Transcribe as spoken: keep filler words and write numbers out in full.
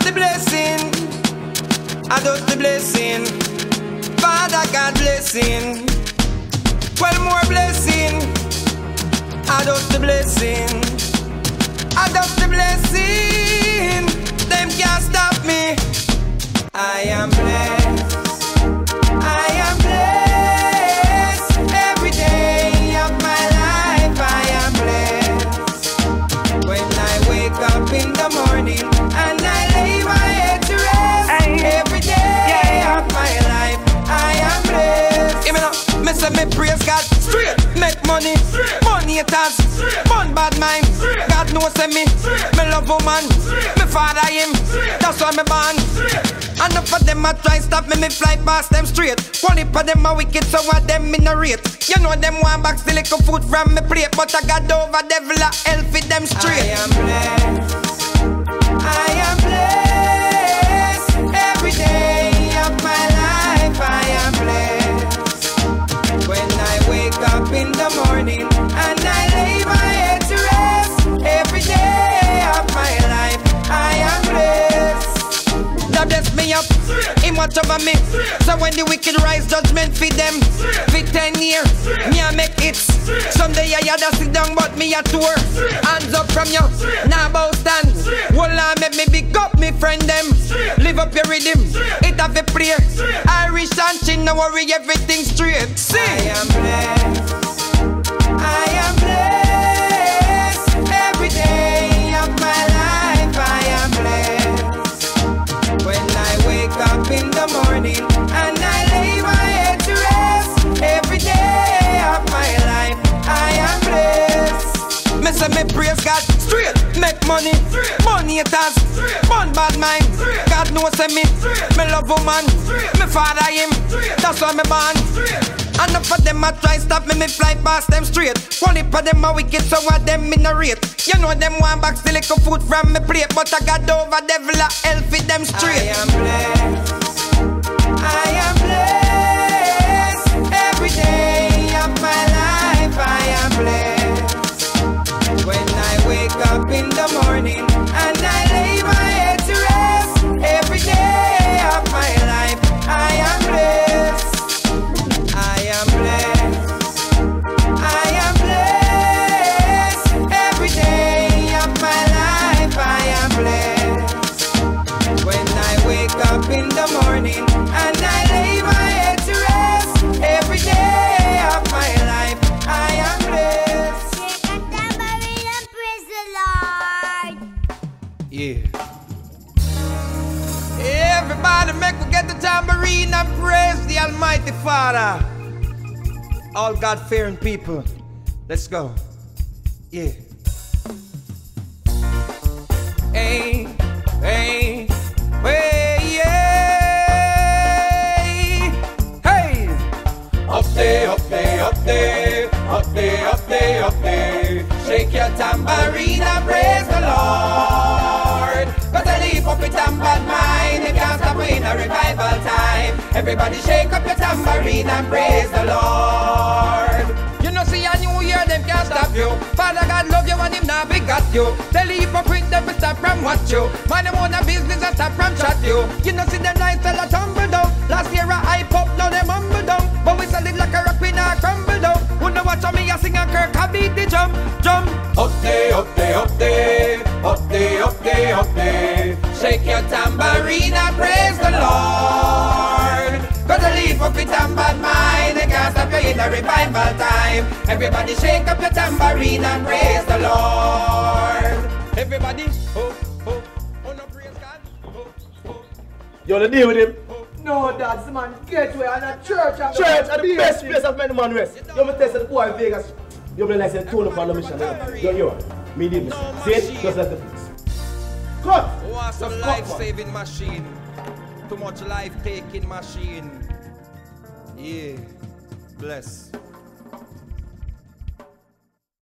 the blessing. I just the blessing. Father God blessing. Well more blessing. I just the blessing. I just the blessing. Them can't stop me. I am blessed. I am blessed. Every day of my life I am blessed. When I wake up in the morning and I lay my head to rest. Hey. Every day yeah. of my life I am blessed. Give me now. Me say me praise God straight. Make money, straight. Money haters, fun bad mind. Straight. God knows me, straight. Me love woman, straight. Me father him, straight. That's why me born. Enough of them a try stop me, me fly past them straight. One heap of them a wicked, so what them in a rate. You know them want back the little food from me plate, but I got over devil a hell fit them straight. I am blessed. I am blessed. Every day of my life I am blessed. When I wake up in the morning and I lay my head to rest. Every day of my life I am blessed. That bless me up, Him watch over me. So when the wicked rise, judgment feed them. For ten years, me I make hits. Someday I had to sit down, but me a tour. Hands up from you, now bow stand. Well, I make me big up me friend them. Live up your rhythm, it have a prayer. Irish and chin, no worry, everything straight. See, I am blessed. I am blessed. Every day of my life I am blessed. When I wake up in the morning and I lay my head to rest. Every day of my life I am blessed. Me say me praise God straight. Make money, straight. Money haters, fun bad mind. Straight. God knows me, straight. Me love woman, straight. Me father him, straight. That's why me born. Enough of them a try stop me, me fly past them straight. One heap of them a wicked, so what them in a rate. You know them want back the little food from me plate, but I got over devil a hell fit them straight. I am blessed. I am blessed. Every day of my life I am blessed. When I wake up in the morning and I lay my head to rest. Every day of my life I am blessed. I am blessed. I am blessed. Every day of my life I am blessed. When I wake up in the morning and I lay my head to rest. Every day of my life I am blessed. Shake a tambourine and praise the Lord. Yeah. Everybody make we get the tambourine and praise the Almighty Father. All God-fearing people, let's go. Yeah. Hey, hey, hey, yeah. Hey. Up there, up there, up there, up there, up there, up there. Shake your tambourine and praise the Lord. Cause I leave up with a bad mind. You can't stop me in a revival time. Everybody shake up your tambourine and praise the Lord. You know see a new year, them can't stop you. Father God love you and him now begot you. They leave up with them to stop from watch you. Man them own a business and stop from chat you. You know see them nights tell a tumble down. Last year I hype up, now them humble down. But we solid like a rock, we not crumble down. Who know watch on me a sing a Kirk, I beat the jump, jump. Up there, up there, up there, up there, up there, up there. Shake your tambourine and praise the Lord. Cause I leave up with a bad mind. They can't stop you in a revival time. Everybody shake up your tambourine and praise the Lord. Everybody, oh, oh, oh no praise God. Oh, oh. You wanna deal with him? No, that's the man gateway and a church and church at the best place of many man rest. You want to test the boy in Vegas. You want to like say tune up on the mission. Yo, yo, me need me. See it? Just like the place. Cut! Who wants some life-saving machine? Too much life-taking machine. Yeah. Bless.